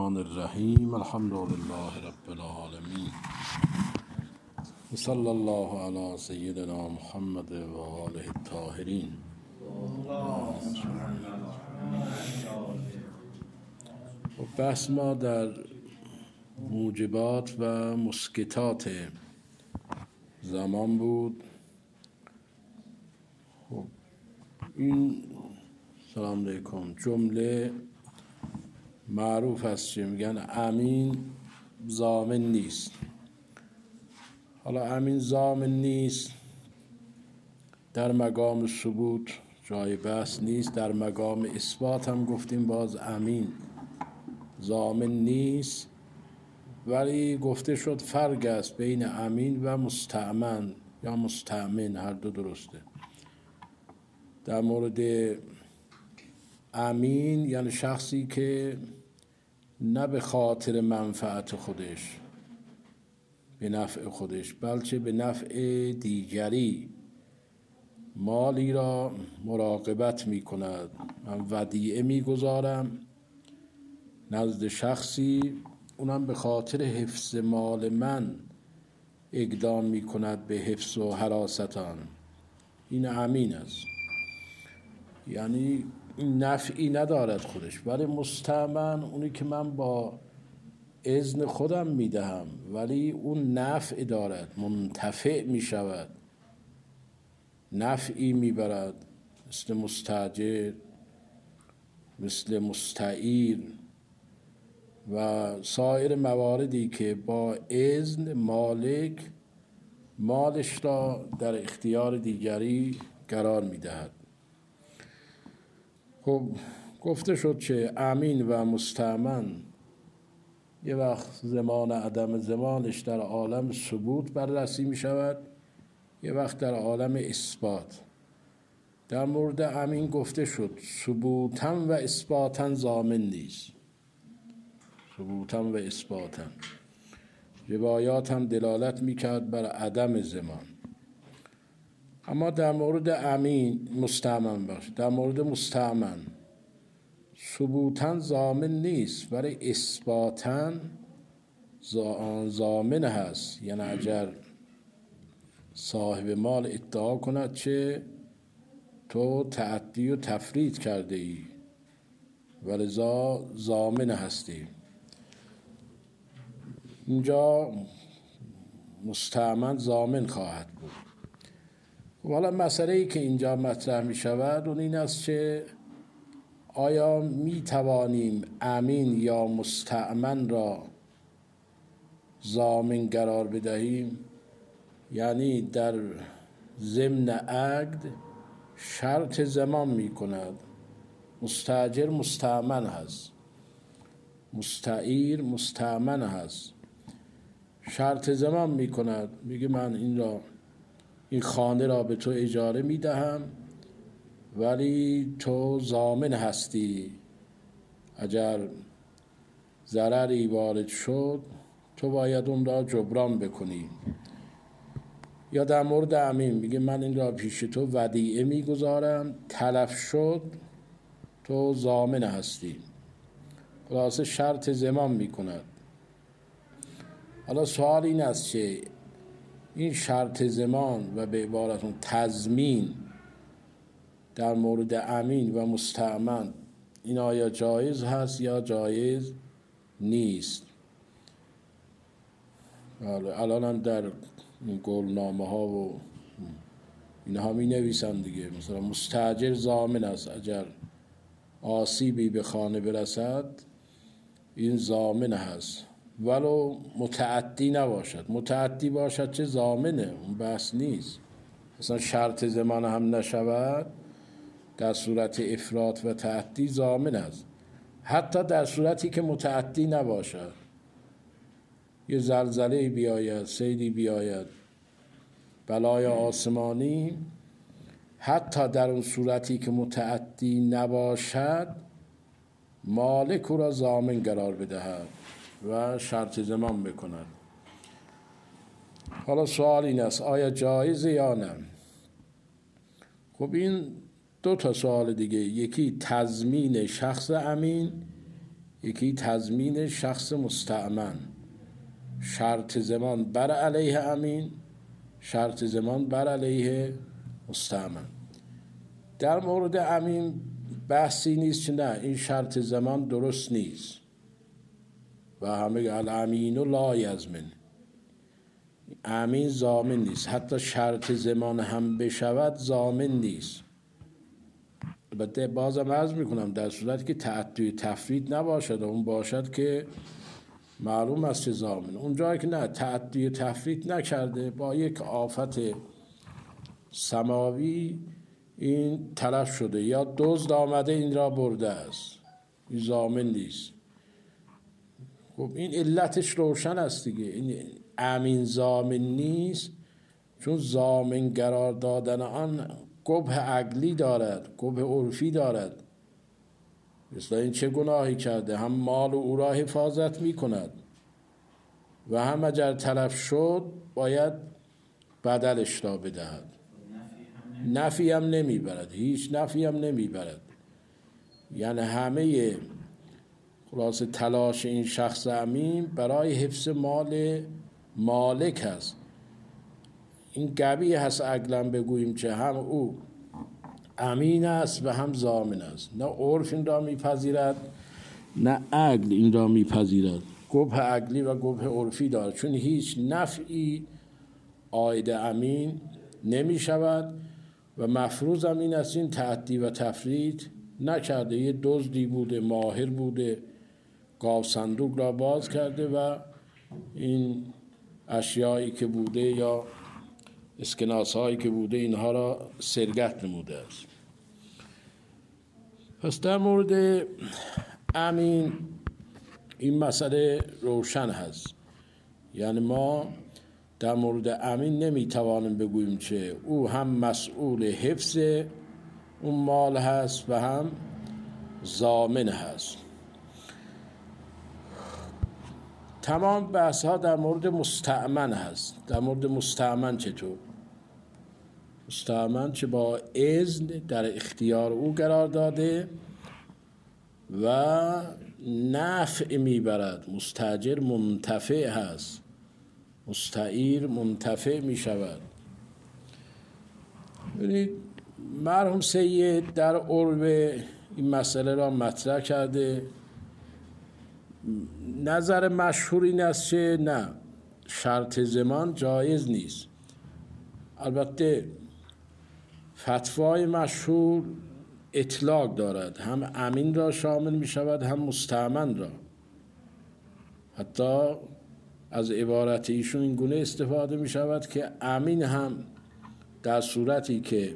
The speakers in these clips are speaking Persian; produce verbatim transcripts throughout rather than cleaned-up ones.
الرحمن الرحیم الحمد لله رب العالمین و صلی الله علی سیدنا محمد و آله الطاهرین. بحث ما در موجبات و مسکتات زمان بود. خب این سلام علیکم جمله معروف است که میگن امین ضامن نیست. حالا امین ضامن نیست در مقام ثبوت جای بحث نیست، در مقام اثبات هم گفتیم باز امین ضامن نیست، ولی گفته شد فرق است بین امین و مستأمن یا مستأمن، هر دو درسته. در مورد امین یعنی شخصی که نه به خاطر منفعت خودش به نفع خودش بلکه به نفع دیگری مالی را مراقبت می کند. من ودیعه می گذارم نزد شخصی، اونم به خاطر حفظ مال من اقدام می کند به حفظ و حراست آن. این امین است، یعنی نفعی ندارد خودش، ولی مستأمن اونی که من با اذن خودم میدهم ولی اون نفع دارد، منتفع میشود، نفعی میبرد، مثل مستاجر، مثل مستعیر و سایر مواردی که با اذن مالک مالش را در اختیار دیگری قرار میدهد. خب گفته شد که امین و مستأمن یه وقت زمان عدم زمانش در عالم ثبوت بررسی می شود، یه وقت در عالم اثبات. در مورد امین گفته شد ثبوتاً و اثباتاً ضامن نیست، ثبوتاً و اثباتاً. روایات هم دلالت می کرد بر عدم زمان. اما در مورد امین مستأمن باشه، در مورد مستأمن ثبوتاً ضامن نیست ولی اثباتاً ضامن هست. یعنی اگر صاحب مال ادعا کند که تو تعدی و تفرید کرده ای و لذا ضامن هستی، اینجا مستأمن ضامن خواهد بود. حالا مسئله ای که اینجا مطرح می شود اون این است که آیا می توانیم امین یا مستأمن را ضامن قرار بدهیم؟ یعنی در ضمن عقد شرط زمان می کند، مستاجر مستأمن هست، مستعیر مستأمن هست، شرط زمان می کند، میگه من این را این خانه را به تو اجاره می دهم ولی تو ضامن هستی، اگر ضرری وارد شد تو باید اون را جبران بکنی. یا در مورد امین میگه من این را پیش تو ودیعه میگذارم، تلف شد تو ضامن هستی. خلاصه شرط زمان میکند. حالا سوال این است که این شرط زمان و به عبارت اون تضمین در مورد امین و مستأمن این آیا جایز هست یا جایز نیست؟ الان هم در قولنامه ها و اینها می نویسند دیگه، مثلا مستاجر ضامن است، اگر آسیبی به خانه برسد این ضامن هست ولو متعدی نباشد. متعدی باشد چه ضامنه، اون بحث نیست. مثلا شرط زمان هم نشود در صورت افراط و تعدی ضامن است. حتی در صورتی که متعدی نباشد، یه زلزله بیاید، سیلی بیاید، بلای آسمانی، حتی در اون صورتی که متعدی نباشد مالک او را ضامن قرار بدهد و شرط زمان بکند. حالا سوال این است آیا جایزه یا نه؟ خب این دو تا سوال دیگه، یکی تضمین شخص امین، یکی تضمین شخص مستأمن، شرط ضمان بر علیه امین، شرط ضمان بر علیه مستأمن. در مورد امین بحثی نیست که نه این شرط ضمان درست نیست و همه الامین و لا یضمن، امین ضامن نیست، حتی شرط ضمان هم بشود ضامن نیست. البته بازم عرض میکنم در صورتی که تعدی تفرید نباشد، اون باشد که معلوم است که ضامن. اونجایی که نه تعدی تفرید نکرده، با یک آفت سماوی این تلف شده یا دزد آمده این را برده است، این ضامن نیست. خب این علتش روشن است دیگه، این امین ضامن نیست چون ضامن قرار دادن آن قبح عقلی دارد، قبح عرفی دارد. مثلا این چه گناهی کرده؟ هم مال و او را حفاظت می کند و هم اگر تلف شد باید بدلش را بدهد. نفی هم نمی برد، هیچ نفی هم نمی برد. یعنی همه خلاصه تلاش این شخص امین برای حفظ مال مالک هست. این قبیح هست عقلا بگوییم که هم او امین است و هم ضامن است. نه عرف این را میپذیرد نه عقل این را میپذیرد، قبح عقلی و قبح عرفی دارد، چون هیچ نفعی عاید امین نمی شود و مفروض هم این است این تعدی و تفرید نکرده، یه دزدی بوده، ماهر بوده، گاو صندوق را باز کرده و این اشیایی که بوده یا اسکناس هایی که بوده اینها را سرقت نموده است. پس در مورد امین این مسئله روشن هست. یعنی ما در مورد امین نمیتوانیم بگوییم که او هم مسئول حفظ اون مال هست و هم ضامن هست. تمام بحث ها در مورد مستأمن هست. در مورد مستأمن چطور؟ مستأمن چه با اذن در اختیار او قرار داده و نفع میبرد، مستاجر منتفع هست، مستعیر منتفع میشود. ببینید مرحوم سید در عرب این مسئله را مطرح کرده. نظر مشهور این است که نه، شرط ضمان جایز نیست. البته فتوای مشهور اطلاق دارد، هم امین را شامل می شود هم مستأمن را. حتی از عبارت ایشون این گونه استفاده می شود که امین هم در صورتی که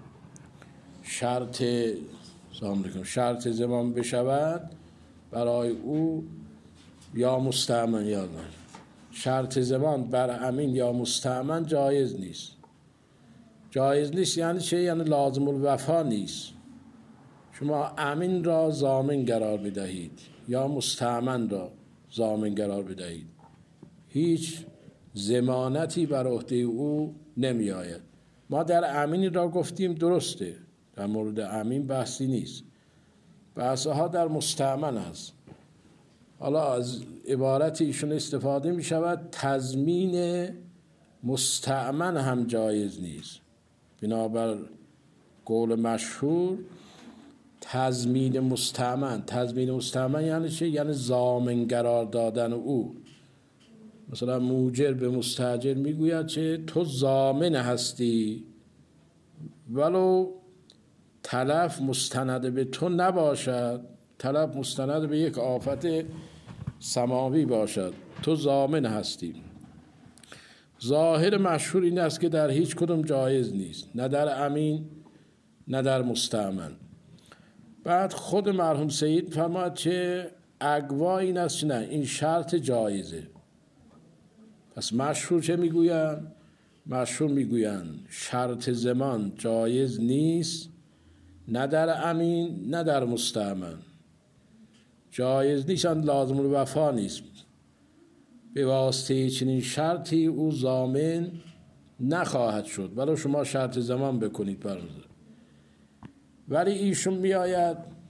شرط شرط ضمان بشود برای او یا مستأمن یا نه، شرط ضمان بر امین یا مستأمن جایز نیست. جایز نیست یعنی چه؟ یعنی لازم الوفا نیست. شما امین را ضامن قرار بدهید یا مستأمن را ضامن قرار بدهید، هیچ ضمانتی بر عهده او نمی آید. ما در امین را گفتیم درسته، در مورد امین بحثی نیست، بحثها در مستأمن است. حالا از عبارت ایشون استفاده می شود تضمین مستأمن هم جایز نیست. بنابر قول مشهور تضمین مستأمن، تضمین مستأمن یعنی چه؟ یعنی ضامن قرار دادن او. مثلا موجر به مستاجر میگوید که تو ضامن هستی ولو تلف مستند به تو نباشد، تلف مستند به یک آفت سماوی باشد، تو ضامن هستی. ظاهر مشهور این است که در هیچ کدوم جایز نیست، نه در امین نه در مستأمن. بعد خود مرحوم سید فرماد که اقوا این است نه، این شرط جایزه. پس مشهور چه میگویند؟ مشهور میگویند شرط ضمان جایز نیست، نه در امین نه در مستأمن. جایز نیست، لازم الوفا نیست. به واسطه چنین شرطی او ضامن نخواهد شد ولو شما شرط ضمان بکنید برازه. ولی ایشون میآید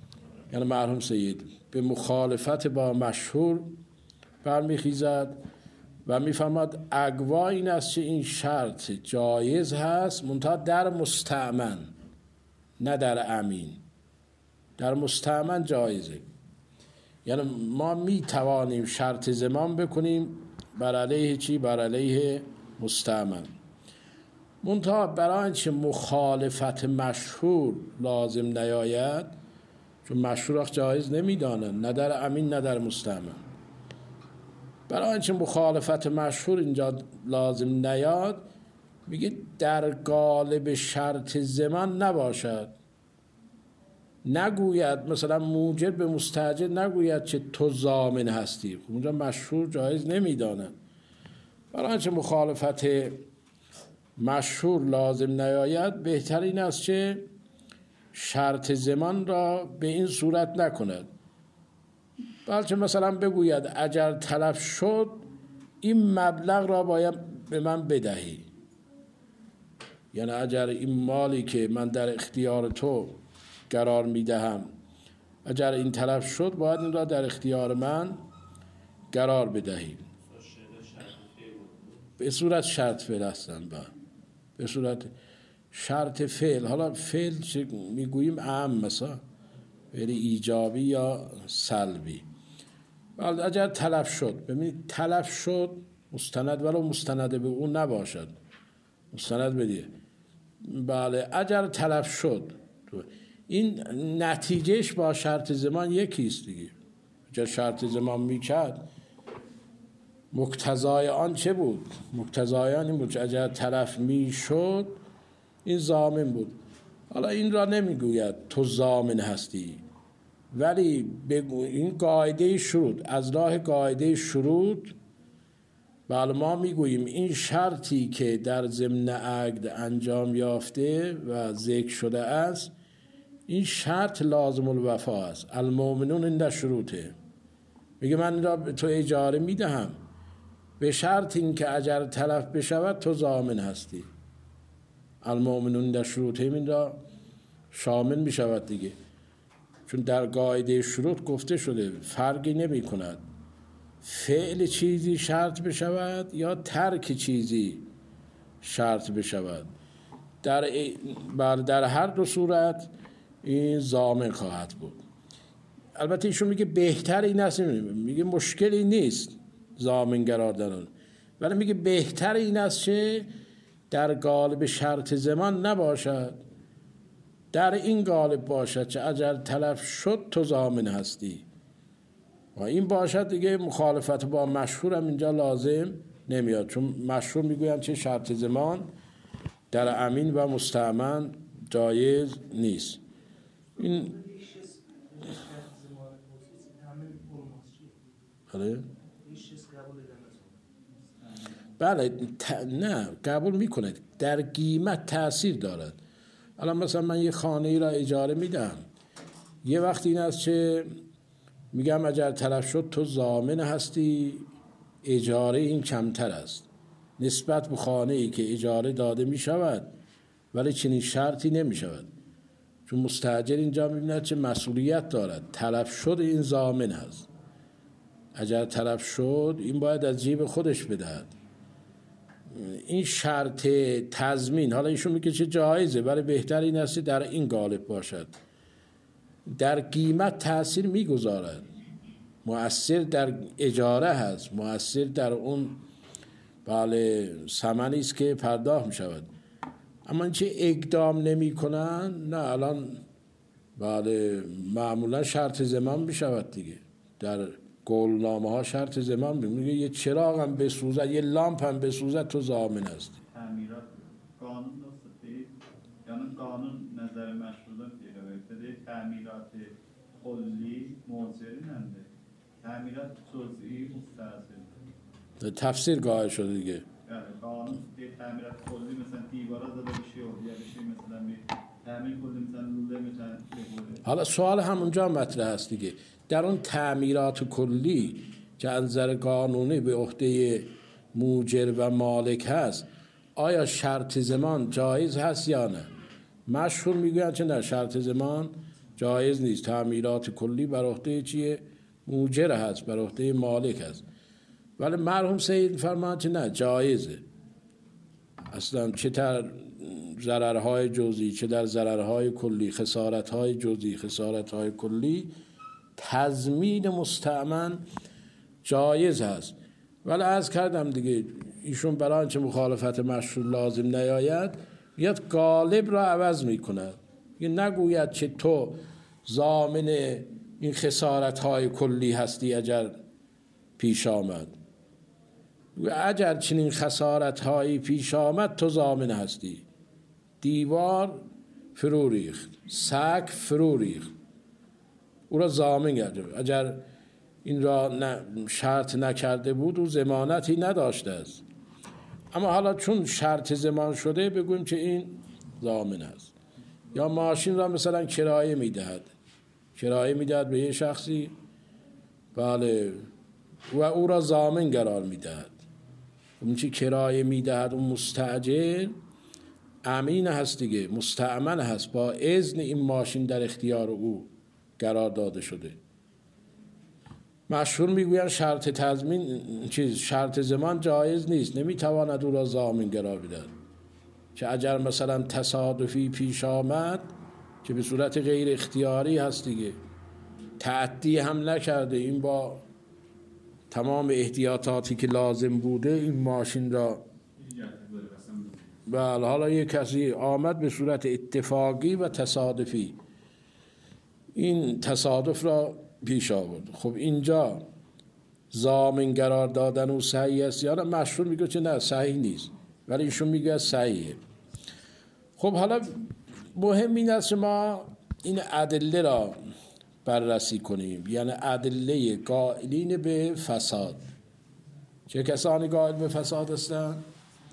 یعنی مرحوم سید به مخالفت با مشهور برمیخیزد و میفهمد اقوا این است که این شرط جایز هست منتها در مستأمن نه در امین. در مستأمن جایزه، یعنی ما می توانیم شرط ضمان بکنیم بر علیه چی؟ بر علیه مستأمن. منتها برای اینکه مخالفت مشهور لازم نیاید، چون مشهور جایز نمیدانند نه در امین نه در مستأمن، برای اینکه مخالفت مشهور اینجا لازم نیاد میگه در قالب شرط ضمان نباشد. نگوید مثلا موجب به مستاجر نگوید که تو ضامن هستی، اونجا مشهور جایز نمیدانند. برای اینکه مخالفت مشهور لازم نیاید بهترین است که شرط ضمان را به این صورت نکند، بلکه مثلا بگوید اگر تلف شد این مبلغ را باید به من بدهی، یعنی اگر این مالی که من در اختیار تو قرار میدهم اگر این تلف شد باید این را در اختیار من قرار بدهی. به صورت شرط فعل هستن با به صورت شرط فعل. حالا فعل چه میگوییم؟ اعم مثلا فعل ایجابی یا سلبی. ولی اگر تلف شد، ببینید تلف شد مستند ولو مستند به اون نباشد، مستند بدیه. بله اگر تلف شد این نتیجهش با شرط ضمان یکیست دیگه. اگر شرط ضمان میکرد مقتضای آن چه بود؟ مقتضای آن این بود که اگر تلف میشد این ضامن بود. حالا این را نمیگوید تو ضامن هستی، ولی بگو این قاعده شروط، از راه قاعده شروط بله ما میگوییم این شرطی که در ضمن عقد انجام یافته و ذکر شده است این شرط لازم الوفا است. المؤمنون عند شروطه، میگه من این را به تو اجاره میدهم به شرط این که اگر تلف بشود تو ضامن هستی. المؤمنون عند شروطه این را شامل میشود دیگه، چون در قاعده شروط گفته شده فرقی نمی کند فعل چیزی شرط بشود یا ترک چیزی شرط بشود، در بر در هر دو صورت این ضامن خواهد بود. البته ایشون میگه بهتر این است، میگه مشکلی نیست ضامن قرار دادن، ولی میگه بهتر این است که در قالب شرط ضمان نباشد، در این قالب باشد که اگر تلف شد تو ضامن هستی و این باشد دیگه مخالفت با مشهور هم اینجا لازم نمیاد، چون مشهور میگویند چه شرط ضمان در امین و مستأمن جایز نیست. این بله ت... نه قبول میکنه، در قیمت تأثیر دارد. الان مثلا من یه خانه ای را اجاره میدم، یه وقت این است که میگم اگر تلف شد تو ضامن هستی، اجاره این کمتر است نسبت به خانه ای که اجاره داده میشود ولی چنین شرطی نمیشود، چون مستاجر اینجا میبیند که مسئولیت دارد، تلف شد این ضامن هست، اگر تلف شد این باید از جیب خودش بدهد. این شرط تضمین حالا ایشون میگه چه جایزه، ولی بهتر این است در این قالب باشد. در قیمت تأثیر میگذارد، مؤثر در اجاره هست، مؤثر در اون بله ثمنی است که پرداخت میشود. اما این چه اقدام نمی کنن نه الان بله معمولا شرط ضمان میشود دیگه، در قولنامه ها شرط ضمان میگه یه چراغ هم بسوزد یه لامپ هم بسوزد تو ضامن هستی. تعمیرات قانون دستید یعنی قانون نظر مشروطه دیگه تعمیرات کلی موضوعی ننده، تعمیرات جزئی مستعصل تفسیر قائل شده دیگه. بله قانون تعمیرات کلی مثلا دیوارا زده بشه و یا بشه مثلا تعمیر کلی مثلا لوله مثلا. حالا سوال همونجا مطرح است دیگه، در اون تعمیرات کلی که از نظر قانونی به عهده موجر و مالک هست آیا شرط ضمان جایز هست یا نه؟ مشهور میگویند که نه شرط ضمان جایز نیست. تعمیرات کلی بر عهده چیه؟ موجر هست، بر عهده مالک هست. ولی مرحوم سید فرمان که نه، جایزه. اصلا چه در ضررهای جزئی چه در ضررهای کلی، خسارتهای جزئی خسارتهای کلی، تضمین مستأمن جایز هست. ولی عرض کردم دیگه، ایشون برای آنچه مخالفت مشروع لازم نیاید بیاد غالب را عوض میکند. یه نگوید که تو ضامن این خسارتهای کلی هستی اگر پیش آمد، اگر چنین خسارتهایی پیش آمد تو ضامن هستی. دیوار فرو ریخت، سقف فرو ریخت، او را ضامن کرده. اگر این را شرط نکرده بود او ضمانتی نداشته است. اما حالا چون شرط ضمان شده بگویم که این ضامن است. یا ماشین را مثلا کرایه میدهد، کرایه میدهد به یه شخصی، بله، و او را ضامن قرار میدهد. اون چی کرایه میدهد اون مستاجر امین هست دیگه، مستأمن هست، با اذن این ماشین در اختیار او قرار داده شده. مشهور میگویند شرط تضمین چیز شرط ضمان جایز نیست، نمیتواند او را ضامن قرار بدهد. که اگر مثلا تصادفی پیش آمد که به صورت غیر اختیاری هست دیگه، تعدی هم نکرده، این با تمام احتیاطاتی که لازم بوده این ماشین را، بله، حالا یک کسی آمد به صورت اتفاقی و تصادفی این تصادف را پیش آورد، خب اینجا ضامن قرار دادن او صحیح است یا نه؟ مشهور میگه که نه صحیح نیست، ولی ایشون میگه صحیحه. خب حالا مهم این است ما این ادله را بررسی کنیم، یعنی ادله قائلین به فساد. چه کسانی قائل به فساد هستند؟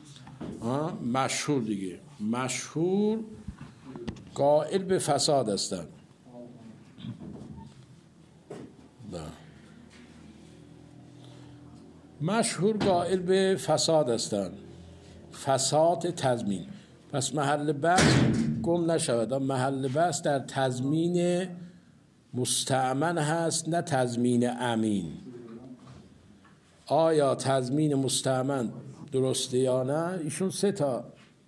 مشهور دیگه، مشهور قائل به فساد هستند. مشهور قائل به فساد هستند، فساد تضمین. پس محل بحث گم نشود، محل بحث در تضمین مستأمن هست نه تضمین امین. آیا تضمین مستأمن درسته یا نه؟ ایشون سه تا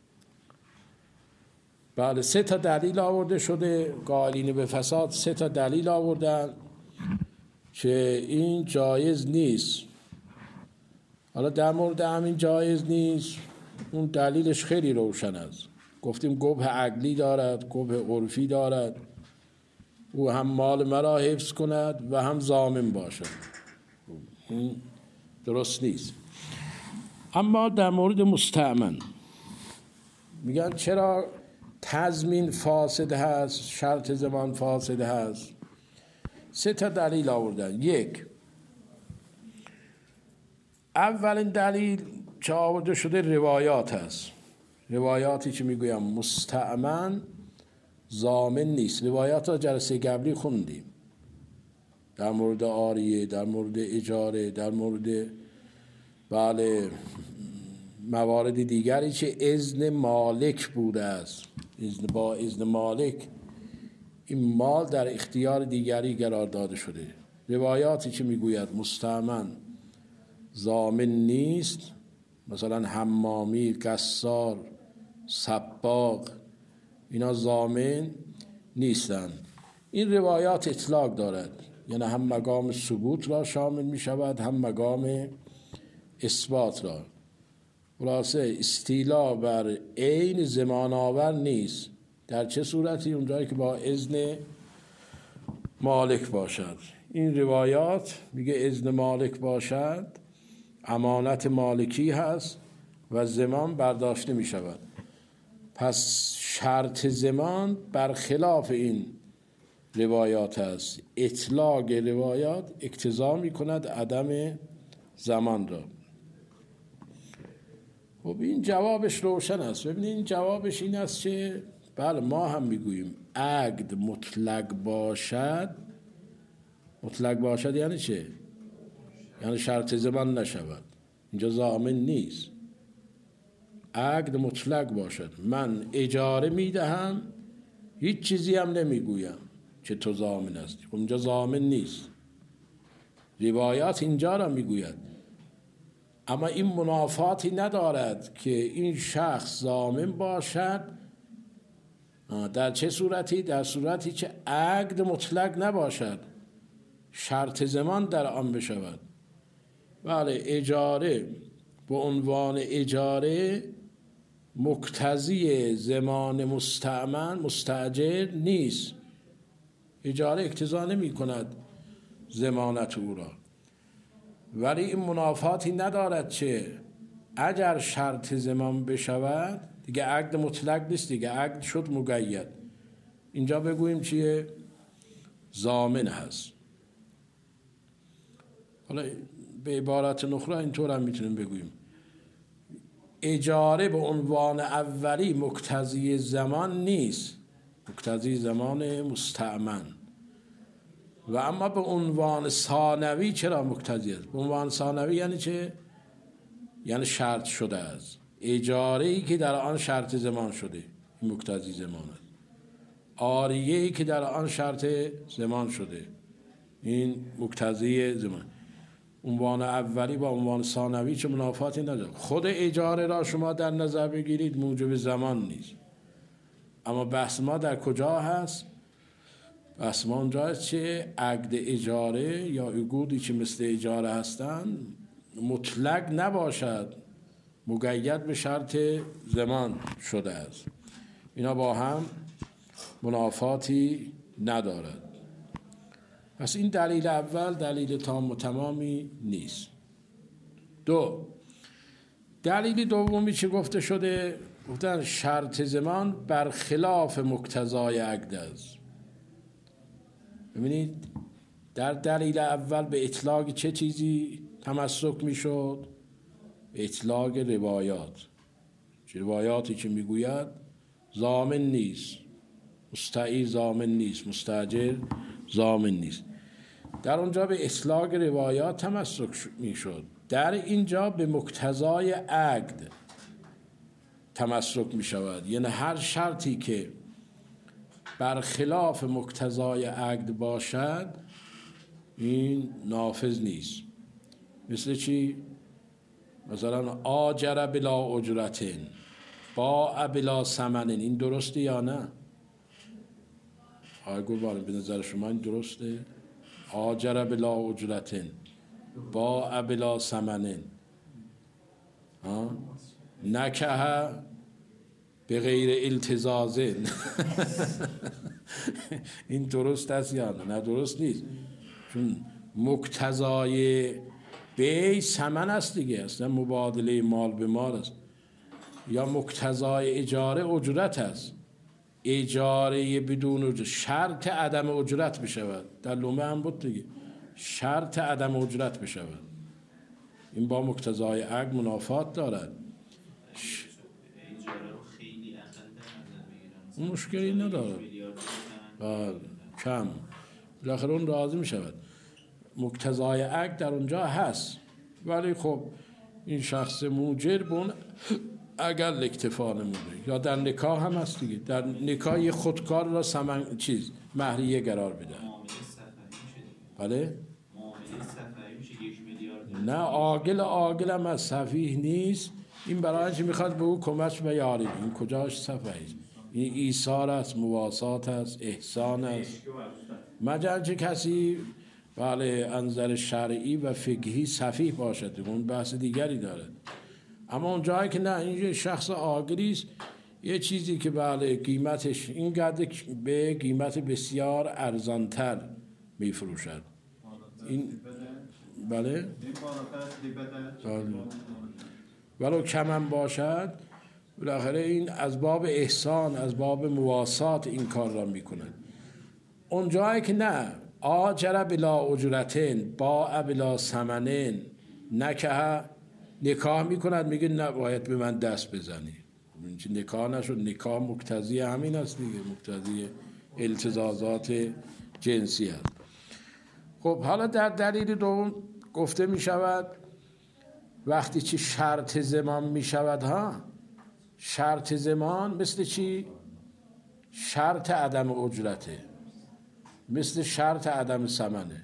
بله سه تا دلیل آورده شده، قائلین به فساد سه تا دلیل آوردن که این جایز نیست. حالا در مورد همین جایز نیست، اون دلیلش خیلی روشن است. گفتیم گبه عقلی دارد، گبه عرفی دارد، او هم مال مرا حفظ کند و هم ضامن باشد، این درست نیست. اما در مورد مستأمن میگن چرا تضمین فاسد هست، شرط ضمان فاسد هست؟ سه تا دلیل آوردن. یک، اولین دلیل که آورده شده روایات هست، روایاتی که میگویم مستأمن ضامن نیست. روایات را جلسه قبلی خوندیم در مورد عاریه، در مورد اجاره، در مورد بله موارد دیگری که اذن مالک بوده است. اذن با اذن مالک این مال در اختیار دیگری قرار داده شده. روایاتی که میگوید مستأمن ضامن نیست، مثلا حمامی، قصار، سباق، اینا ضامن نیستند. این روایات اطلاق دارد، یعنی هم مقام ثبوت را شامل می شود هم مقام اثبات را. خلاصه استیلا بر عین ضمان آور نیست. در چه صورتی؟ اونجایی که با اذن مالک باشد. این روایات میگه اذن مالک باشد امانت مالکی هست و ضمان برداشته می شود. پس شرط ضمان برخلاف این روایات است. اطلاق روایات اقتضا می کند عدم ضمان را. خب این جوابش روشن است. ببینید این جوابش این است که بله ما هم میگوییم عقد مطلق باشد. مطلق باشد یعنی چه؟ یعنی شرط ضمان نشود، اینجا ضامن نیست. عقد مطلق باشد، من اجاره میدهم هیچ چیزی هم نمیگویم که تو ضامن هستی. خب اینجا ضامن نیست، روایات اینجا را میگوید، اما این منافاتی ندارد که این شخص ضامن باشد. در چه صورتی؟ در صورتی که عقد مطلق نباشد، شرط زمان در آن بشود. بله، اجاره به عنوان اجاره مقتضی زمان مستأمن مستأجر نیست. اجاره اقتضا نمی کند ضمانت او را، ولی این منافاتی ندارد که اگر شرط زمان بشود دیگه عقد مطلق نیست، دیگه عقد شد مقید. اینجا بگوییم چیه؟ ضامن هست. حالا به عبارت نخرا اینطور هم میتونیم بگوییم اجاره به عنوان اولی مقتضی زمان نیست، مقتضی زمان مستأمن. و اما به عنوان ثانوی چرا مقتضی است؟ به عنوان ثانوی یعنی چه؟ یعنی شرط شده است. اجاره ای که در آن شرط زمان شده این مقتضی زمان است. عاریه ای که در آن شرط زمان شده این مقتضی زمان. عنوان اولی با عنوان ثانوی چه منافاتی نداره. خود اجاره را شما در نظر بگیرید موجب زمان نیست، اما بحث ما در کجا هست؟ بحث ما اونجا هست که عقد اجاره یا عقودی که مثل اجاره هستند مطلق نباشد، مقید به شرط زمان شده است. اینا با هم منافاتی ندارد. پس این دلیل اول دلیل تام و تمامی نیست. دو، دلیل دومی چه گفته شده؟ گفتن شرط زمان برخلاف مقتضای عقد است. ببینید در دلیل اول به اطلاق چه چیزی تمسک می شد؟ به اطلاق روایات. چه روایاتی که می گوید ضامن نیست، مستعیر ضامن نیست، مستاجر ضامن نیست. در اونجا به اطلاق روایات تمسک می شد. در اینجا به مقتضای عقد تمسک می شود. یعنی هر شرطی که برخلاف مقتضای عقد باشد این نافذ نیست. مثل چی؟ مثلا آجر بلا اجرتن، باع بلا ثمن. این درسته یا نه؟ آقای قربانی به نظر شما این درسته؟ آجر بلا اجرتن، باع بلا ثمن، نکه به غیر التزاز. این درست است یا نه؟ نه درست نیست، چون مقتضای بی ثمن است دیگه، اصلا مبادله مال به مال است. یا مقتضای اجاره اجرت است. اجاره بدون اجرت شرط عدم اجرت بشود. در لومه هم بود دیگه، شرط عدم اجرت بشود. این با مقتضای عقد منافات دارد. اون مشکلی ندارد، کم بالاخره اون راضی می شود. مقتضای عقد در اونجا هست، ولی خب این شخص موجر بون اگر اکتفا نموده. یا در نکاح هم هست دیگه، در نکاح یه خودکار را سمن چیز مهریه قرار بده. بله؟ نه عاقل عاقل هم از سفیه نیست. این برای چی میخواد به او کمک بیارید؟ این کجاش سفیه است؟ این ایثار است، مواسات است، احسان است. مگر چه کسی بله انظر شرعی و فقهی سفیه باشد، اون بحث دیگری دارد. اما اون جایی که نه، این شخص عاقلی است، یه چیزی که بله قیمتش این قدر به قیمت بسیار ارزانتر میفروشد. این بله ولو کمم باشد، بالاخره این از باب احسان، از باب مواسات این کار را میکنند. اون جایی که نه، آجر بلا اجرتن، باع بلا ثمنن، نکه نکاح میکند، میگه نه باید به من دست بزنی. نکاح نشد. نکاح مقتضی همین است دیگه، مقتضی التزازات جنسی است. خب حالا در دلیل دوم گفته میشود وقتی چی شرط زمان میشود ها، شرط زمان مثل چی؟ شرط عدم اجرته. مثل شرط عدم ثمنه.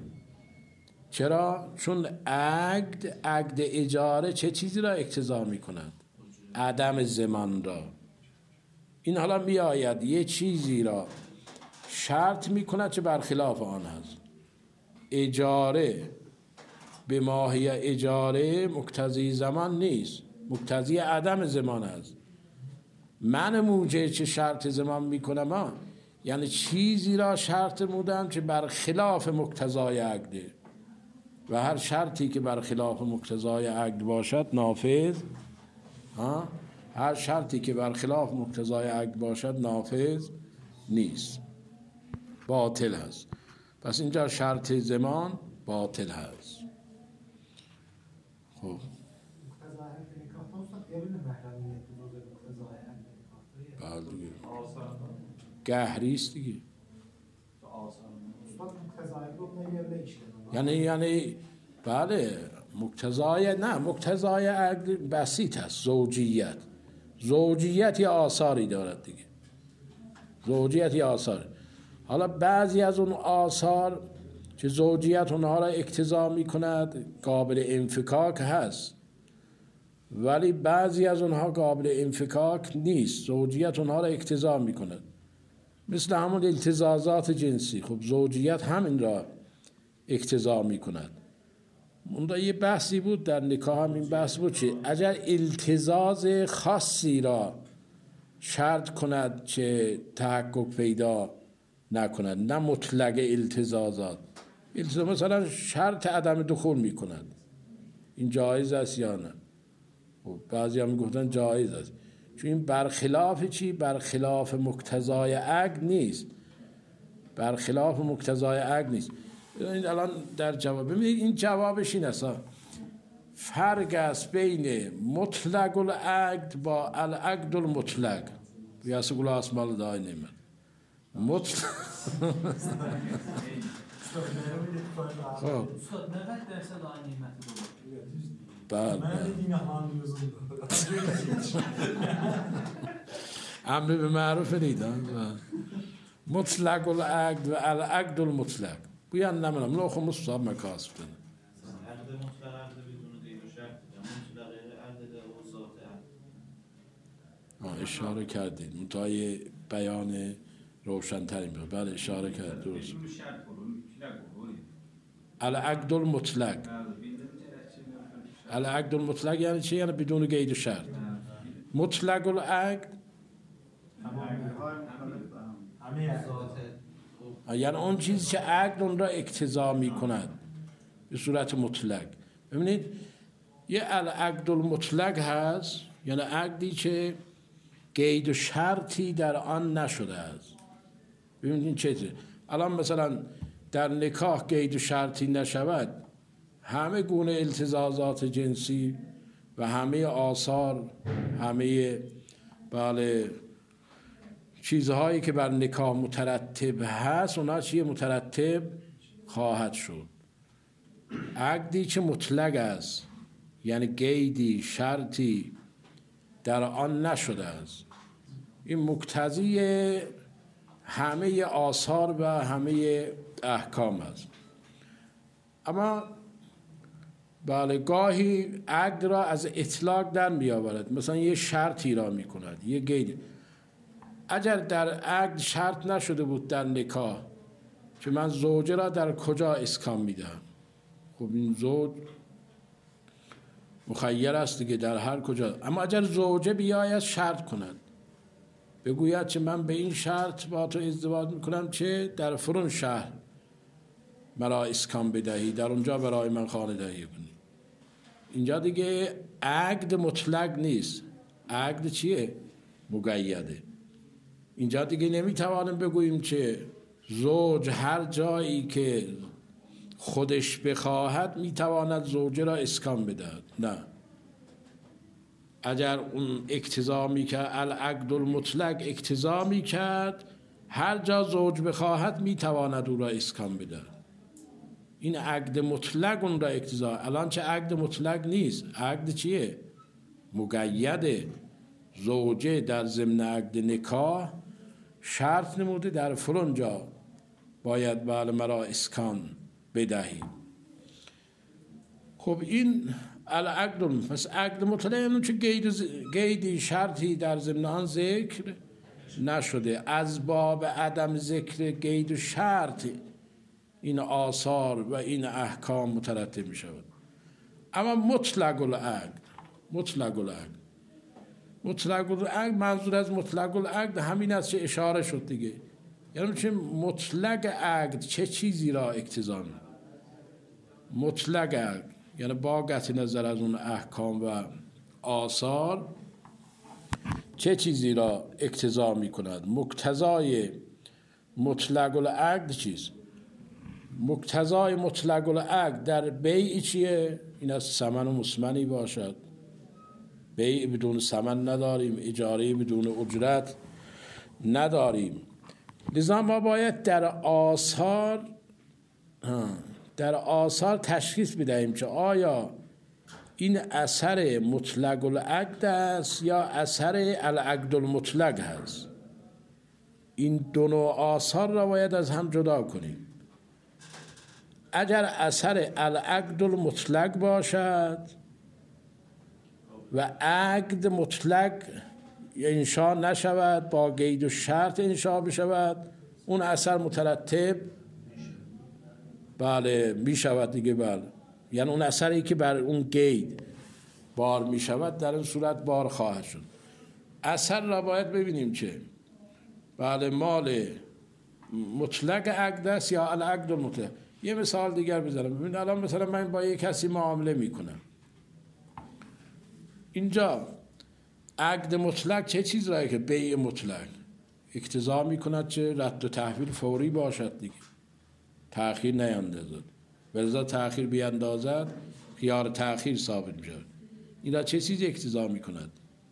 چرا؟ چون عقد عقد اجاره چه چیزی را اقتضا می کند؟ عدم ضمان را. این حالا می آید یه چیزی را شرط می کند چه برخلاف آن هست. اجاره به ماهی اجاره مقتضی زمان نیست، مقتضی عدم زمان است. من موجه چه شرط زمان می کنم ها؟ یعنی چیزی را شرط مودم که برخلاف مقتضای عقده و هر شرطی که برخلاف مقتضای عقد باشد نافذ ها؟ هر شرطی که برخلاف مقتضای عقد باشد نافذ نیست، باطل هست. پس اینجا شرط زمان باطل هست. خب بله دیگه گهریست دیگه. یعنی یعنی بله مقتضای نه مقتضای عقد بسیط هست. زوجیت زوجیت یا آثاری دارد دیگه. زوجیت یا آثار. حالا بعضی از اون آثار که زوجیت اونها را اقتضا می کند قابل انفکاک هست، ولی بعضی از اونها قابل انفکاک نیست، زوجیت اونها را اقتضا می کند. مثل همون التزازات جنسی. خب زوجیت همین را اقتضا می کند. اونجا یه بحثی بود در نکاح، هم این بحث بود که اگر التزاز خاصی را شرط کند که تحقق پیدا نکند، نه مطلق التزازات. التزاز مثلا شرط عدم دخول می کند، این جایز است یا نه؟ بعضی هم گفتن جایز است، چون این برخلاف چی؟ برخلاف مقتضای عقد نیست، برخلاف مقتضای عقد نیست. این الان در جواب ببینید این جوابش این است، فرق است بین مطلق العقد با العقد المطلق. بیاس گل اسمال دای نمیاد مطلق. خب بله امر به معروف نیدن مطلق العقد و العقد المطلق بیان نمیدونم لو خمس صاحب مکاسب دن عقد مطلق عقد بدون قید و شرط مطلق عقد در او ذات عقد. اشاره کردید متای بیان روشن‌تری میشه. بله اشاره کرد درست. العقد المطلق. العقد المطلق یعنی چی؟ یعنی بدون قید و شرط. مطلق العقد یعنی اون چیزی که عقد اون را اقتضا می کند به صورت مطلق. ببینید یه العقد المطلق هست، یعنی عقدی که قید و شرطی در آن نشده است. ببینید این چیزه. الان مثلا در نکاح قید و شرطی نشود، همه گونه التزازات جنسی و همه آثار، همه بله چیزهایی که بر نکاح مترتب هست اونا چیه؟ مترتب خواهد شد. عقدی که مطلق است یعنی قیدی شرطی در آن نشده است، این مقتضی همه آثار و همه احکام است. اما بله گاهی عقد را از اطلاق در می آورد، مثلا یه شرطی را می کند، یه قید. اگر در عقد شرط نشده بود در نکاح که من زوجه را در کجا اسکان می دهم، خب این زوج مخیر است دیگه در هر کجا. اما اگر زوجه بیاید شرط کند، بگوید که من به این شرط با تو ازدواج میکنم چه در فرون شهر مرا اسکان بدهی، در اونجا برای من خانه دهی کنی، اینجا دیگه عقد مطلق نیست، عقد چیه؟ مقیده. اینجا دیگه نمیتوانیم بگوییم که زوج هر جایی که خودش بخواهد میتواند زوجه را اسکان بدهد، نه. اگر اون اقتضا میکرد العقد المطلق اقتضا میکرد هر جا زوج بخواهد میتواند او را اسکان بدهد، این عقد مطلق اون را اقتضا. الان چه عقد مطلق نیست، عقد چیه؟ مقیده. زوجه در ضمن عقد نکاح شرط نموده در فلان جا باید بله مرا اسکان بدهی. خب این العقد پس عقد مطلق اینو چه قید قیدی شرطی در ضمن آن ذکر نشده. از باب عدم ذکر قید و شرط این آثار و این احکام مترتب می شود. اما مطلق العقد مطلق العقد مطلق العقد منظور از مطلق العقد همین است که اشاره شد دیگه. یعنی چه مطلق عقد چه چیزی را اقتضا می مطلق عقد یعنی با قطع نظر از اون احکام و آثار چه چیزی را اقتضا می کند. مقتضای مطلق العقد چیست؟ مقتضای مطلق العقد در بیع چیه؟ این از ثمن و مسمنی باشد. بیع بدون ثمن نداریم، اجاره بدون اجرت نداریم. لذا ما باید در آثار در آثار تشخیص بدهیم که آیا این اثر مطلق العقد است یا اثر العقد المطلق هست. این دو نوع آثار را باید از هم جدا کنیم. اگر اثر العقد المطلق باشد و عقد مطلق انشا نشود، با قید و شرط انشا بشود، اون اثر مترتب بله می شود دیگه. بله یعنی اون اثری که بر اون قید بار می شود در این صورت بار خواهد شد. اثر را باید ببینیم که بله مال مطلق عقد است یا العقد المطلق. یه مثال دیگر بزنم. ببین الان مثلا من با یک کسی معامله می کنم، اینجا عقد مطلق چه چیز رایی که بیع مطلق اقتضا می کند چه رد و تحویل فوری باشد دیگه، تأخیر نیندازد. ولذا تأخیر بیندازد خیار تأخیر ثابت می شود. این را چه چیزی اقتضا می کند؟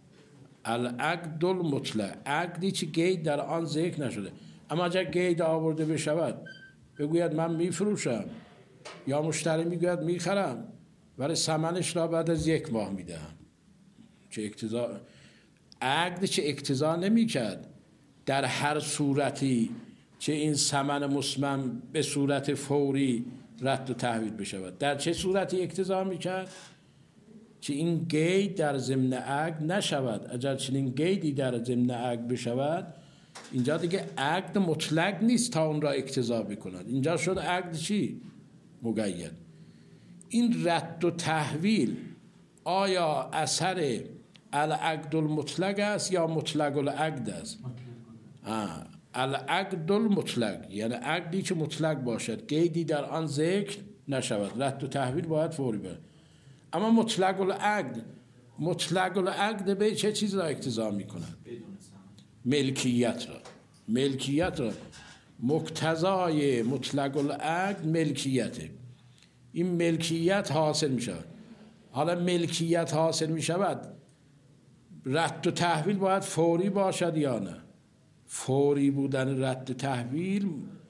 العقد المطلق، عقدی که قید در آن ذکر نشده. اما اگر قید آورده بشود بگوید من می فروشم یا مشتری میگوید می خرم ولی ثمنش را بعد از یک ماه می دهم، چه اقتضا عقد چه اقتضا نمی کرد در هر صورتی چه این ثمن مسمن به صورت فوری رد و تحویل بشود. در چه صورتی اقتضا میکرد؟ چه این قید در ضمن عقد نشود. اگر چنین قیدی در ضمن عقد بشود اینجا دیگه عقد مطلق نیست تا اون را اقتضا بکند. اینجا شد عقد چی؟ مقید. این رد و تحویل آیا اثر العقد المطلق است یا مطلق العقد است؟ آه. العقد المطلق یعنی عقدی که مطلق باشد، قیدی در آن ذکر نشود، رد و تحویل باید فوری بره. اما مطلق العقد مطلق العقد به چه چیز را اقتضا می کند؟ ملکیت را. ملکیت را مقتضای مطلق العقد ملکیته. این ملکیت حاصل می شود. حالا ملکیت حاصل می شود، رد و تحویل باید فوری باشد یا نه؟ فوری بودن رد تحویل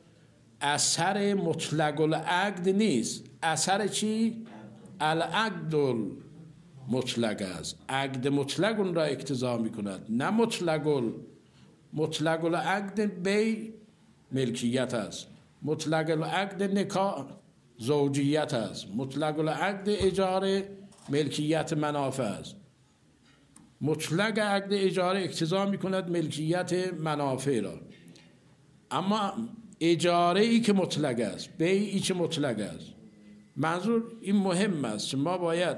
اثر مطلق العقد نیست. اثر چی؟ العقد المطلق است. عقد مطلق اون را اقتضا می کند، نه مطلق. مطلق العقد بی ملکیت است، مطلق العقد نکاح زوجیت است، مطلق العقد اجاره ملکیت منافع است. مطلق عقد اجاره اقتضا می کند ملکیت منافع را. اما اجاره ای که مطلق است، بیعی که مطلق است، منظور این مهم است که ما باید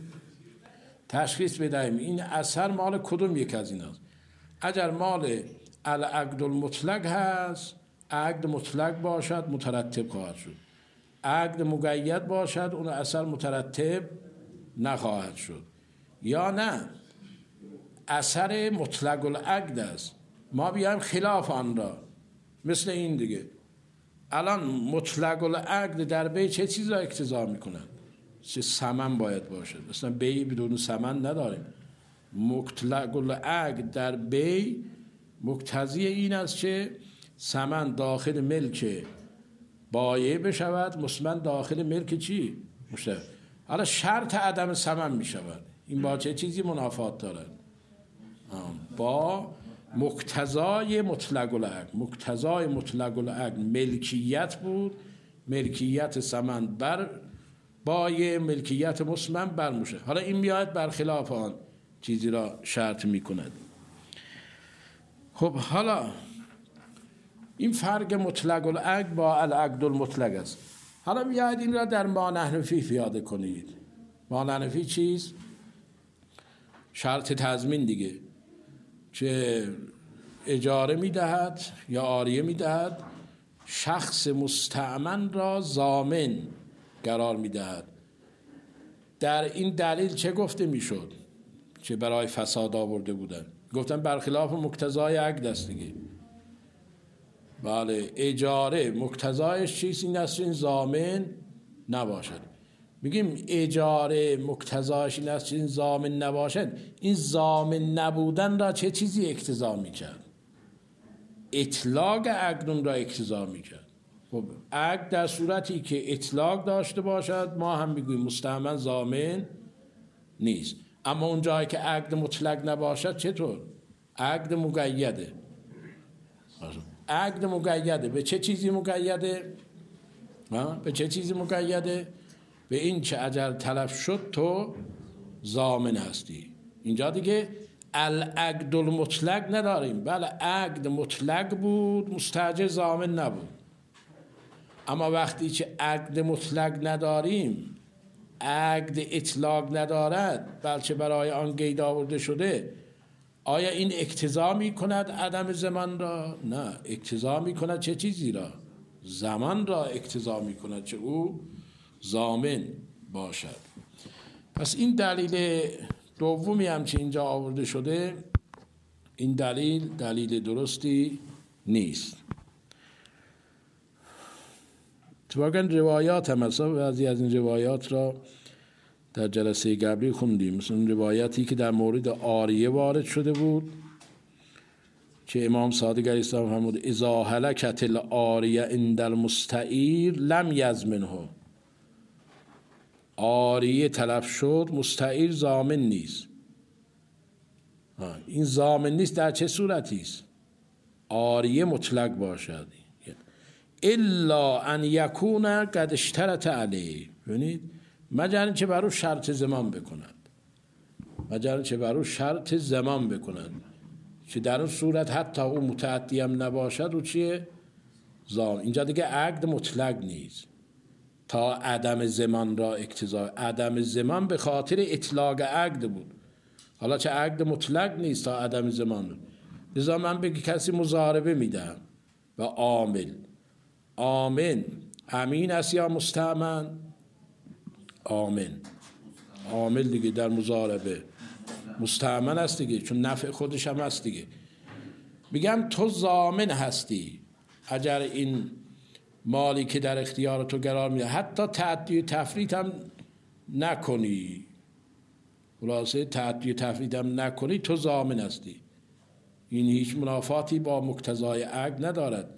تشخیص بدهیم این اثر مال کدوم یک از این است. اگر مال العقد المطلق هست، عقد مطلق باشد مترتب خواهد شد. عقد مقید باشد اون اثر مترتب نخواهد شد. یا نه اثر مطلق العقد است، ما بیایم خلاف آن را، مثل این دیگه. الان مطلق العقد در بیع چه چیز را اقتضا میکنند؟ چه ثمن باید باشد. اصلا بیع بدون ثمن نداریم. مطلق العقد در بیع مقتضی این است که ثمن داخل ملک بایع بشود، مسمن داخل ملک چی؟ مشتری. حالا شرط عدم ثمن میشود. این با چه چیزی منافات دارد؟ با مقتضای مطلق العقد، مقتضای مطلق العقد ملکیت بود، ملکیت ثمن بر بای ملکیت مسلم بر مشرک. حالا این میاد برخلاف آن چیزی را شرط میکند. خب حالا این فرق مطلق العقد با العقد المطلق است. حالا بیاید این را در ما نحن فیه پیاده کنید. ما نحن فیه چیست؟ شرط تضمین دیگه، که اجاره میدهد یا عاریه میدهد، شخص مستأمن را ضامن قرار میدهد. در این دلیل چه گفته میشد که برای فساد آورده بودن؟ گفتن برخلاف مقتضای عقد است دیگه. بله، اجاره مقتضایش چیست؟ این است این ضامن نباشد. میگیم اجاره مقتضایش این است این ضامن نباشد. این ضامن نبودن را چه چیزی اقتضا میکرد؟ اطلاق عقد را اقتضا میکرد. خب عقد در صورتی که اطلاق داشته باشد ما هم میگوییم مستأمن ضامن نیست. اما اون جایی که عقد مطلق نباشد چطور؟ عقد مقیده. عقد مقیده به چه چیزی مقیده؟ به چه چیزی مقیده؟ به این که اجل تلف شد تو ضامن هستی. اینجا دیگه العقد المطلق نداریم. بله عقد مطلق بود، مستاجر ضامن نبود. اما وقتی که عقد مطلق نداریم، عقد اطلاق ندارد بلکه برای آن قید آورده شده، آیا این اقتضا می کند عدم زمان را؟ نه، اقتضا می کند چه چیزی را؟ زمان را اقتضا می کند که او ضامن باشد. پس این دلیل دومی هم که اینجا آورده شده، این دلیل دلیل درستی نیست. اتفاقاً روایات هم مثلا بعضی از این روایات را در جلسه قبلی خوندیم، مثلا روایتی که در مورد عاریه وارد شده بود که امام صادق علیه السلام فرمود اذا هلکت العاریه عند المستعیر لم یضمنه. عاریه تلف شد، مستعیر ضامن نیست. این ضامن نیست در چه صورتی است؟ عاریه مطلق باشد الا ان یکون قد اشترط علیه، ببینید مگر اینکه بر او شرط زمان بکند، مگر اینکه بر او شرط زمان بکند که در اون صورت حتی او متعدی هم نباشد و چیه؟ ضامن. اینجا دیگه عقد مطلق نیست تا عدم زمان را اقتضا. عدم زمان به خاطر اطلاق عقد بود، حالا چه عقد مطلق نیست تا عدم زمان. لذا من بگی کسی مضاربه میدم و عامل، آمن امین است یا مستأمن؟ آمن، عامل دیگه در مضاربه مستأمن است دیگه، چون نفع خودش هم هست دیگه. میگم تو ضامن هستی اگر این مالی که در اختیار تو قرار میده حتی تعدی و تفریط هم نکنی، خلاصه تعدی و تفریط هم نکنی، تو ضامن هستی. این هیچ منافاتی با مقتضای عقد ندارد.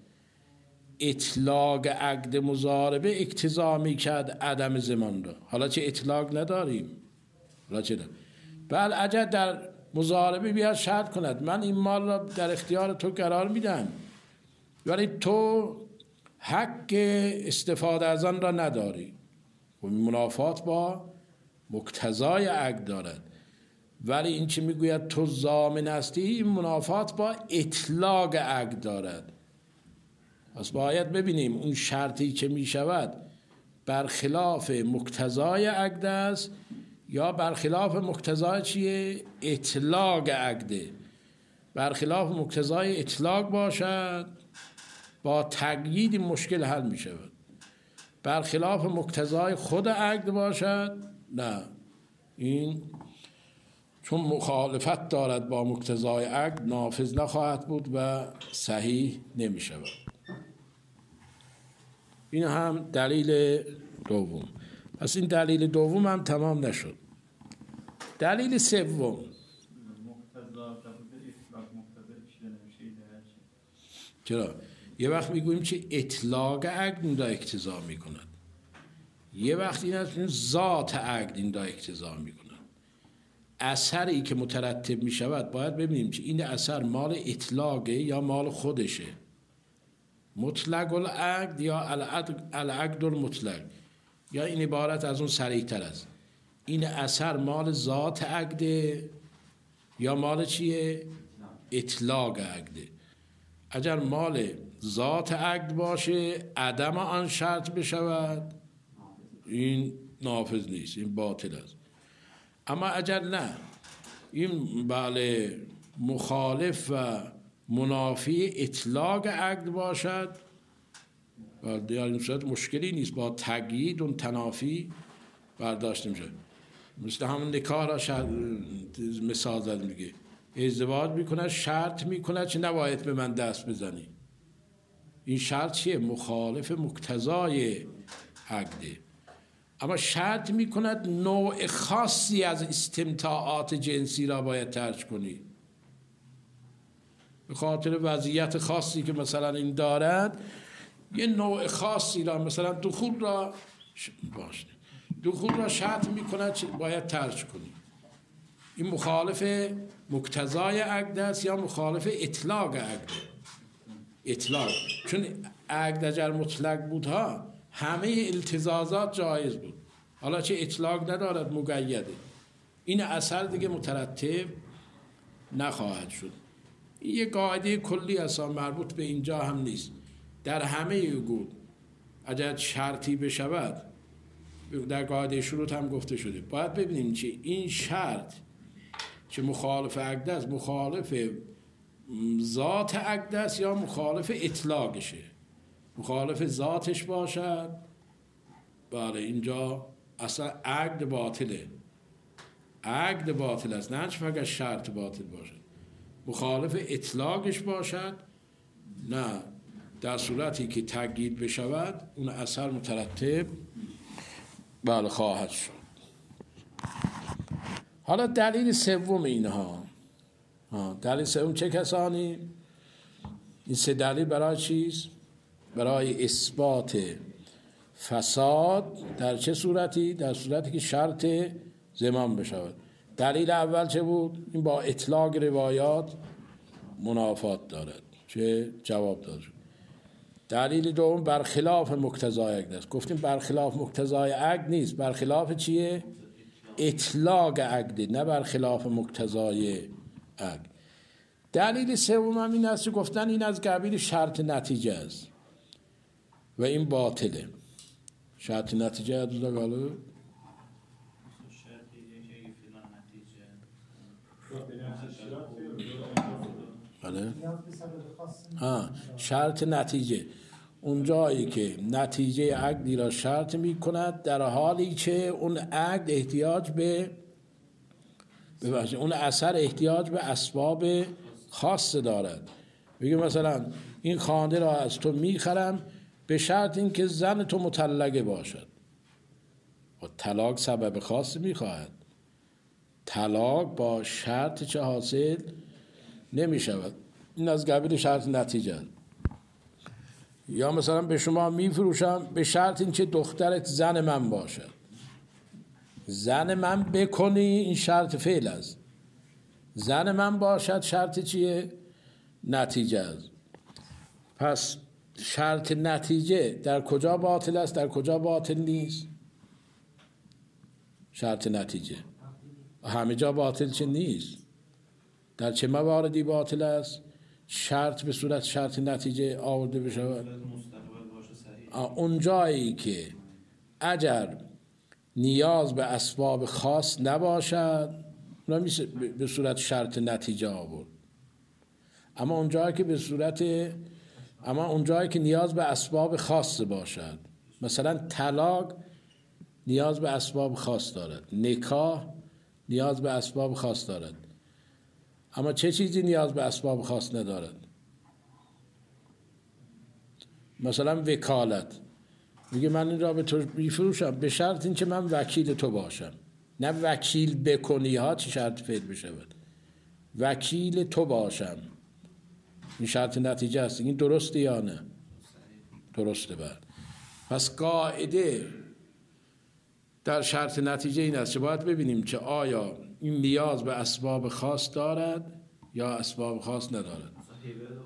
اطلاق عقد مضاربه اقتضا میکرد عدم زمان را، حالا چه اطلاق نداریم، حالا چه داریم؟ بل اگر در مضاربه بیاد شرط کند من این مال را در اختیار تو قرار میدم ولی تو حق استفاده از آن را نداری، و منافات با مقتضای عقد دارد. ولی این چی میگوید تو ضامن هستی، این منافات با اطلاق عقد دارد. پس باید ببینیم اون شرطی که میشود برخلاف مقتضای عقد است یا برخلاف مقتضای چیه؟ اطلاق عقده. برخلاف مقتضای اطلاق باشد با تقیید مشکل حل می شود. برخلاف مقتضای خود عقد باشد نه، این چون مخالفت دارد با مقتضای عقد نافذ نخواهد بود و صحیح نمی شود. این هم دلیل دوم. پس این دلیل دوم هم تمام نشد. دلیل سوم چرا؟ یه وقت میگوییم که اطلاق عقد این را اقتضا میکند، یه وقت این است ذات عقد این را اقتضا میکند. اثری که مترتب می شود باید ببینیم که این اثر مال اطلاقه یا مال خودشه، مطلق العقد یا العقد المطلق، یا این عبارت از اون صریح تر است، این اثر مال ذات عقده یا مال چیه؟ اطلاق عقده. اگر مال ذات عقد باشه عدم آن شرط بشود این نافذ نیست، این باطل است. اما اگر نه این بله مخالف و منافی اطلاق عقد باشد در این صورت مشکلی نیست، با تقیید و تنافی برداشت میشه. مثل همون نکاح را شرط مثال زد، میگه ازدواج میکنه شرط میکنه چه نباید به من دست بزنی، این شرط چیه؟ مخالف مقتضای عقده. اما شرط میکند نوع خاصی از استمتاعات جنسی را باید ترک کنی، به خاطر وضعیت خاصی که مثلا این دارد یه نوع خاصی را مثلا دخول را باشه دخول را شرط میکند باید ترک کنی. این مخالف مقتضای عقد است یا مخالف اطلاق عقد؟ اطلاق. چون عقد اگر مطلق بود ها همه التزازات جایز بود، حالا چه اطلاق ندارد مقیده، این اثر دیگه مترتب نخواهد شد. این یه قاعده کلی اصلا مربوط به اینجا هم نیست، در همه گود اگر شرطی بشود در قاعده شروط هم گفته شده باید ببینیم چه این شرط چه مخالف عقد است، مخالف ذات عقد است یا مخالف اطلاقشه. مخالف ذاتش باشد بله اینجا اصلا عقد باطله، عقد باطل است، نه فقط شرط باطل باشد. مخالف اطلاقش باشد نه، در صورتی که تقیید بشود اون اثر مترتب بله خواهد شد. حالا دلیل سوم اینها، دلیل سوم چه کسانی؟ این سه دلیل برای چیز؟ برای اثبات فساد در چه صورتی؟ در صورتی که شرط ضمان بشود. دلیل اول چه بود؟ این با اطلاق روایات منافات دارد، چه جواب داد. دلیل دوم برخلاف مقتضای عقد است. گفتیم برخلاف مقتضای عقد نیست، برخلاف چیه؟ اطلاق عقد، نه برخلاف مقتضای عقد. دلیل سوم هم این است که گفتن این از قبیل شرط نتیجه است و این باطله. شرط نتیجه از دو قالو بله ها شرط نتیجه اونجایی که نتیجه عقدی را شرط می کند در حالی که اون عقد احتیاج به ببخشید اون اثر احتیاج به اسباب خاص دارد. بگه مثلا این خانه را از تو میخرم به شرط اینکه زن تو مطلقه باشد. و طلاق سبب خاص میخواهد، طلاق با شرط چه حاصل نمی شود. این از قبیل شرط نتیجه. یا مثلا به شما می فروشم به شرط این که دخترت زن من باشد، زن من بکنی این شرط فعل است، زن من باشد شرط چیه؟ نتیجه است. پس شرط نتیجه در کجا باطل است در کجا باطل نیست؟ شرط نتیجه همه جا باطل چه نیست. در چه مواردی باطل است؟ شرط به صورت شرط نتیجه آورده بشود اون جایی که اگر نیاز به اسباب خاص نباشد نمیشه به صورت شرط نتیجه آورد. اما اون جایی که به صورت اما اون جایی که نیاز به اسباب خاص باشد، مثلا طلاق نیاز به اسباب خاص دارد، نکاح نیاز به اسباب خاص دارد، اما چه چیزی نیاز به اسباب خاص ندارد؟ مثلا وکالت، میگه من این را به تو میفروشم به شرط این که من وکیل تو باشم، نه وکیل بکنی ها چه شرط فعل بشود، وکیل تو باشم، این شرط نتیجه است. این درسته یا نه؟ درسته. بعد پس قاعده در شرط نتیجه این است که باید ببینیم که آیا این نیاز به اسباب خاص دارد یا اسباب خاص ندارد؟ مثلا هیبه وجود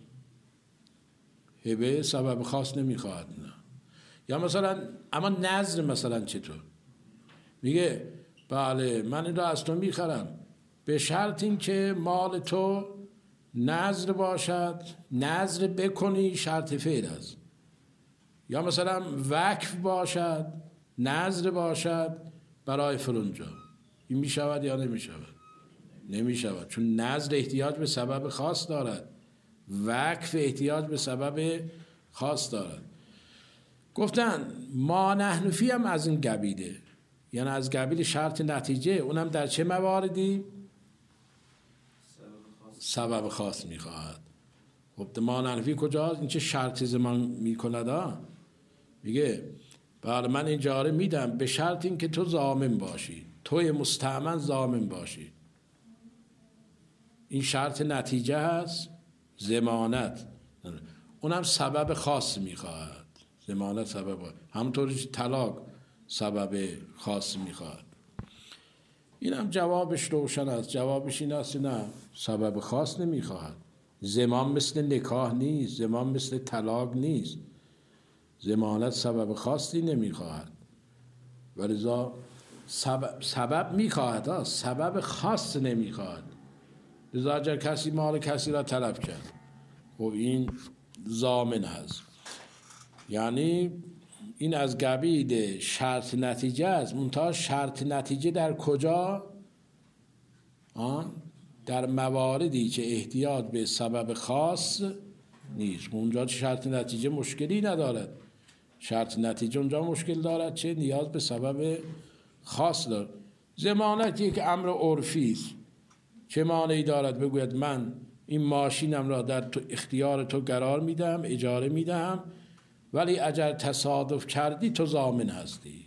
هبه سبب خاص نمیخواهد، نه. یا مثلا اما نظر مثلا چطور؟ میگه بله من این را از تو میخرم به شرط این که مال تو نظر باشد، نظر بکنی شرط فعل است. یا مثلا وقف باشد، نظر باشد برای فلانجا. این میشود یا نمیشود؟ نمیشود، چون نظر احتیاج به سبب خاص دارد، وقف احتیاج به سبب خاص دارد. گفتن ما نحنفی هم از این قبیله، یعنی از قبیل شرط نتیجه. اونم در چه مواردی؟ سبب خاص میخواهد. خب ما نحنفی کجاست؟ این چه شرط زمان میکند ها؟ میگه بله من این جاره میدم به شرط این که تو ضامن باشی، توی مستأمن ضامن باشی. این شرط نتیجه هست، ضمانت. اونم سبب خاص میخواهد. ضمانت سبب، همونطوری که طلاق سبب خاص میخواهد. این هم جوابش روشن است. جوابش این است نه، سبب خاص نمیخواهد. ضمان مثل نکاح نیست، ضمان مثل طلاق نیست. ضمانت سبب خاصی نمیخواهد، ولذا سبب, سبب میخواهد ها، سبب خاص نمیخواهد. لذا اگر کسی مال کسی را طلب کرد، خب این ضامن هست. یعنی این از قبیل شرط نتیجه است. منتها شرط نتیجه در کجا؟ آن در مواردی که احتیاج به سبب خاص نیست. اونجا شرط نتیجه مشکلی ندارد. شرط نتیجه اونجا مشکل دارد چه؟ نیاز به سبب خاص دارد. ضمانت یک امر عرفی است. چه مانعی دارد بگوید من این ماشینم را در تو اختیار تو قرار میدم، اجاره میدم، ولی اگر تصادف کردی تو ضامن هستی.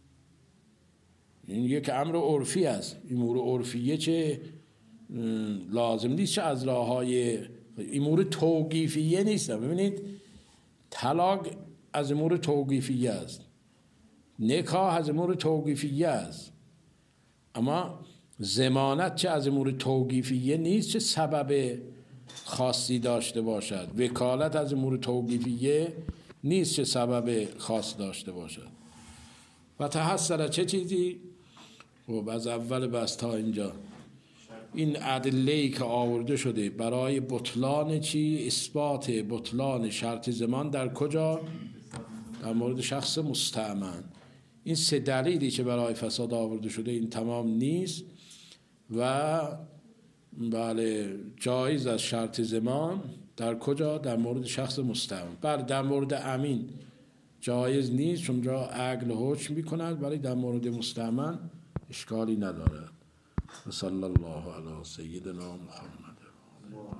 این یک امر عرفی است. امور عرفیه چه لازم نیست چه از راه های امور توقیفیه نیست. ببینید طلاق از امور توقیفیه است، نکاح از امور توقیفیه است، اما ضمانت چه از امور توقیفیه نیست چه سبب خاصی داشته باشد. وکالت از امور توقیفیه نیست چه سبب خاص داشته باشد. و تحصل چه چیزی؟ خب از اول بس تا اینجا این ادله‌ای که آورده شده برای بطلان چی؟ اثبات بطلان شرط زمان در کجا؟ در مورد شخص مستأمن. این سه دلیلی که برای فساد آورده شده این تمام نیست و بله جایز از شرط زمان در کجا؟ در مورد شخص مستأمن. بله در مورد امین جایز نیست چون را عقل حکم می‌کند، ولی در مورد مستأمن اشکالی ندارد. صلی الله علی سیدنا محمد.